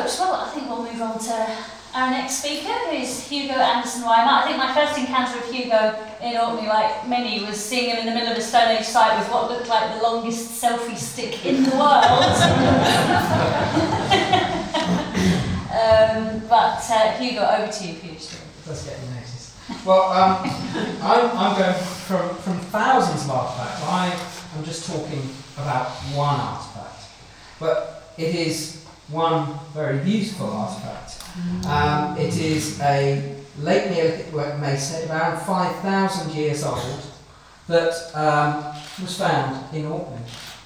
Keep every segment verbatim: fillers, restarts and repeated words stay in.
much. Well, I think we'll move on to our next speaker, who is Hugo Anderson Weimer. I think my first encounter of Hugo in Orkney, like many, was seeing him in the middle of a Stone Age site with what looked like the longest selfie stick in the world. um, but uh, Hugo, over to you for your story. Let's get you noticed. Well, um, I'm, I'm going from, from thousands of artefacts. I am just talking about one artefact, but it is one very beautiful artefact. Um, it is a late Neolithic mace head, around five thousand years old, that um, was found in Orkney.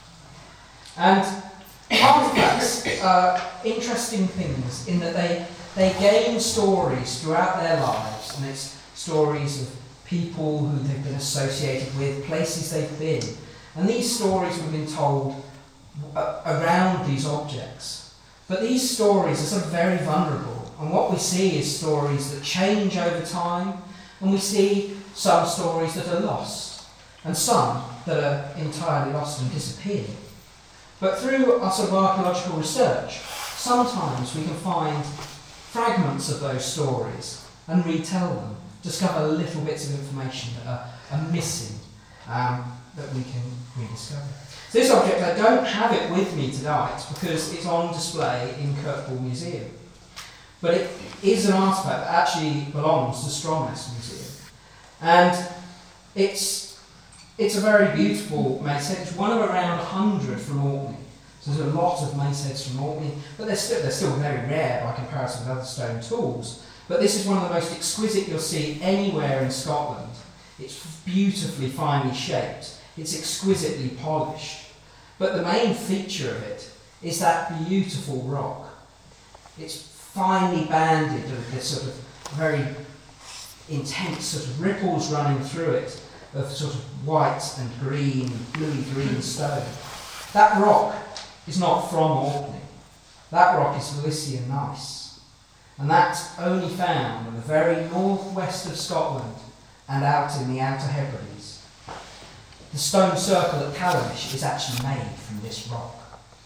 And artefacts are interesting things in that they, they gain stories throughout their lives, and it's stories of people who they've been associated with, places they've been. And these stories have been told uh, around these objects. But these stories are sort of very vulnerable, and what we see is stories that change over time, and we see some stories that are lost, and some that are entirely lost and disappear. But through our sort of archaeological research, sometimes we can find fragments of those stories and retell them, discover little bits of information that are, are missing, um, that we can rediscover. So this object, I don't have it with me tonight because it's on display in Kirkball Museum. But it is an artefact that actually belongs to Stromness Museum. And it's, it's a very beautiful mace head. It's one of around one hundred from Orkney. So there's a lot of mace heads from Orkney, but they're still, they're still very rare by comparison with other stone tools. But this is one of the most exquisite you'll see anywhere in Scotland. It's beautifully finely shaped. It's exquisitely polished. But the main feature of it is that beautiful rock. It's finely banded with this sort of very intense sort of ripples running through it of sort of white and green, bluey green stone. That rock is not from Orkney. That rock is Lillician gneiss. And that's only found in the very northwest of Scotland and out in the Outer Hebrides. The stone circle at Callanish is actually made from this rock.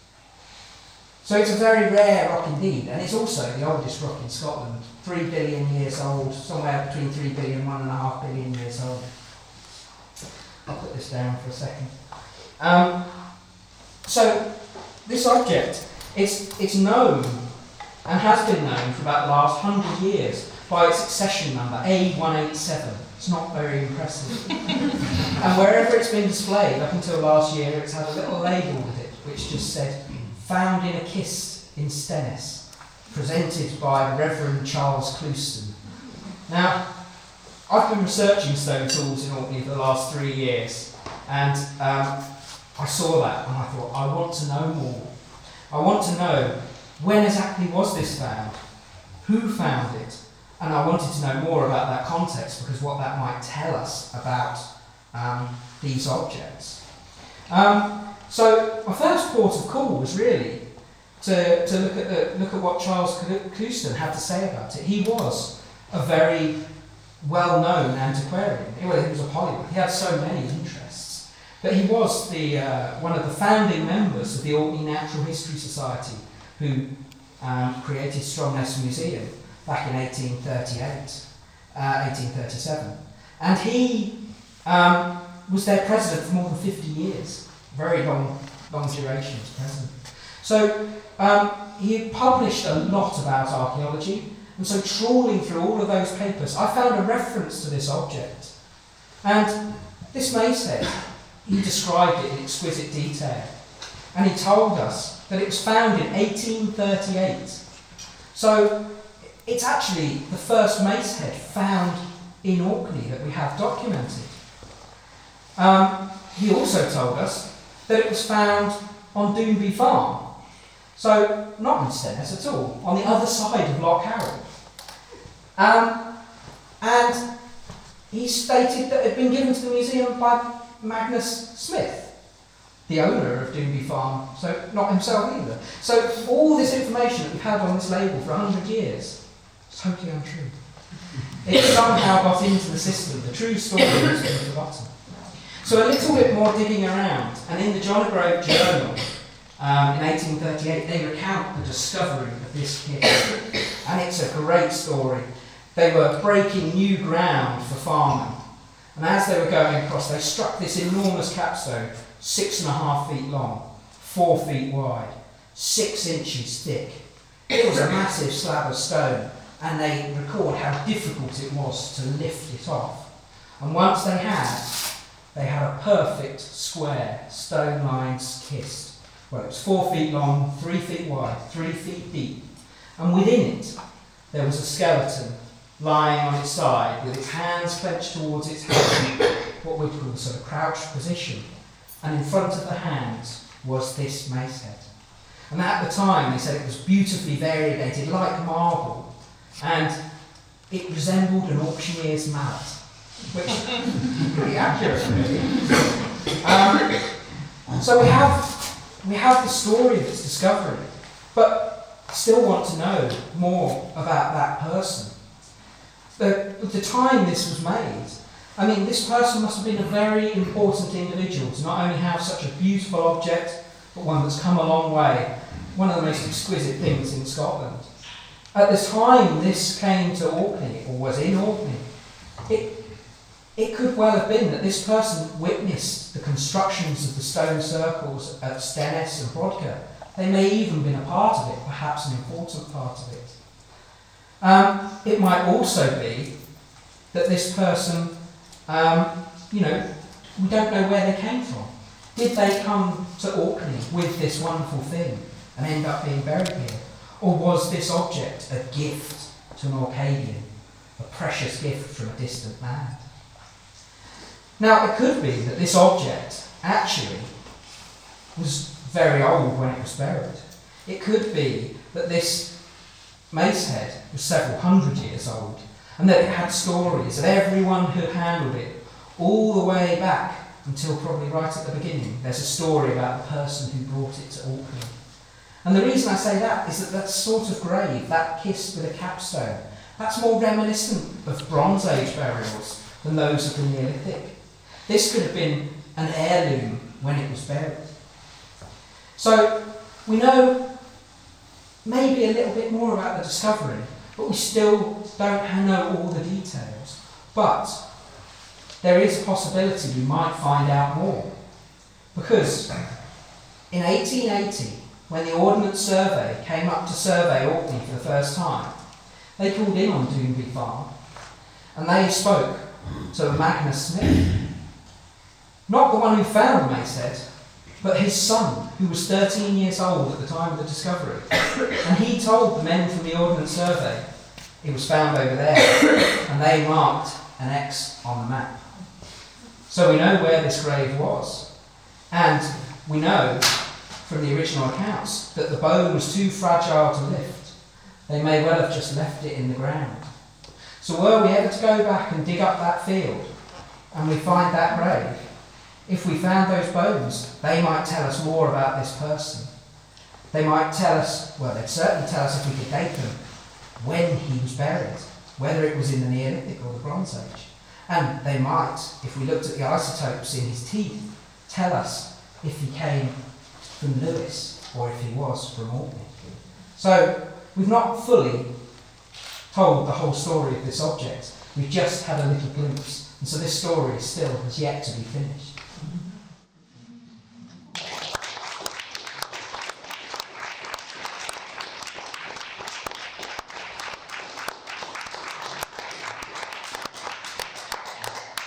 So it's a very rare rock indeed, and it's also the oldest rock in Scotland, three billion years old, somewhere between three billion and one and a half billion years old. I'll put this down for a second. Um, so this object, it's, it's known and has been known for about the last hundred years by its accession number, A one eighty-seven. It's not very impressive. And wherever it's been displayed up until last year, it's had a little label with it which just said, "Found in a kist in Stennis, presented by the Reverend Charles Clouston." Now, I've been researching stone tools in Orkney for the last three years, and um, I saw that and I thought, I want to know more. I want to know, when exactly was this found? Who found it? And I wanted to know more about that context, because what that might tell us about um, these objects. Um, so my first port of call was really to, to look at the, look at what Charles Clouston had to say about it. He was a very well-known antiquarian. He was a polymath. He had so many interests. But he was the uh, one of the founding members of the Orkney Natural History Society, who um, created Stromness Museum back in eighteen thirty-eight, uh, eighteen thirty-seven. And he um, was their president for more than fifty years. Very long, long duration as president. So um, he published a lot about archaeology, and so trawling through all of those papers, I found a reference to this object. And this mace head, he described it in exquisite detail. And he told us that it was found in eighteen thirty-eight. So it's actually the first mace head found in Orkney that we have documented. Um, he also told us that it was found on Doonby Farm. So not in Stennis at all, on the other side of Loch Harrow. Um, and he stated that it had been given to the museum by Magnus Smith, the owner of Doonby Farm, so not himself either. So all this information that we've had on this label for one hundred years is totally untrue. It somehow got into the system. The true story has been forgotten. So a little bit more digging around, and in the John O'Groat Journal, um, in eighteen thirty-eight, they recount the discovery of this kist. And it's a great story. They were breaking new ground for farming. And as they were going across, they struck this enormous capstone, six and a half feet long, four feet wide, six inches thick. It was a massive slab of stone, and they record how difficult it was to lift it off. And once they had, they had a perfect square stone-lined kist. Well, it was four feet long, three feet wide, three feet deep. And within it, there was a skeleton lying on its side with its hands clenched towards its head, what we'd call a sort of crouched position. And in front of the hands was this mace head. And at the time, they said it was beautifully variegated like marble, and it resembled an auctioneer's mallet, which is pretty accurate, really. Um, so we have we have the story of its discovery, but still want to know more about that person. The, at the time this was made, I mean, this person must have been a very important individual to not only have such a beautiful object, but one that's come a long way, one of the most exquisite things in Scotland. At the time this came to Orkney, or was in Orkney, it, it could well have been that this person witnessed the constructions of the stone circles at Stennis and Brodgar. They may even have been a part of it, perhaps an important part of it. Um, it might also be that this person, um, you know, we don't know where they came from. Did they come to Orkney with this wonderful thing and end up being buried here? Or was this object a gift to an Orcadian, a precious gift from a distant land? Now, it could be that this object actually was very old when it was buried. It could be that this mace head was several hundred years old, and that it had stories of everyone who handled it all the way back until probably right at the beginning. There's a story about the person who brought it to Orkney. And the reason I say that is that that sort of grave, that kist with a capstone, that's more reminiscent of Bronze Age burials than those of the Neolithic. This could have been an heirloom when it was buried. So we know maybe a little bit more about the discovery, but we still don't know all the details. But there is a possibility we might find out more. Because in eighteen eighty, when the Ordnance Survey came up to survey Orkney for the first time, they called in on Doonby Farm, and they spoke to Magnus Smith. Not the one who found the mace head, but his son, who was thirteen years old at the time of the discovery. And he told the men from the Ordnance Survey it was found over there, and they marked an X on the map. So we know where this grave was. And we know from the original accounts that the bone was too fragile to lift. They may well have just left it in the ground. So were we ever to go back and dig up that field, and we find that grave, if we found those bones, they might tell us more about this person. They might tell us, well, they'd certainly tell us if we could date them, when he was buried, whether it was in the Neolithic or the Bronze Age. And they might, if we looked at the isotopes in his teeth, tell us if he came from Lewis or if he was from Orkney. So we've not fully told the whole story of this object. We've just had a little glimpse, and so this story still has yet to be finished.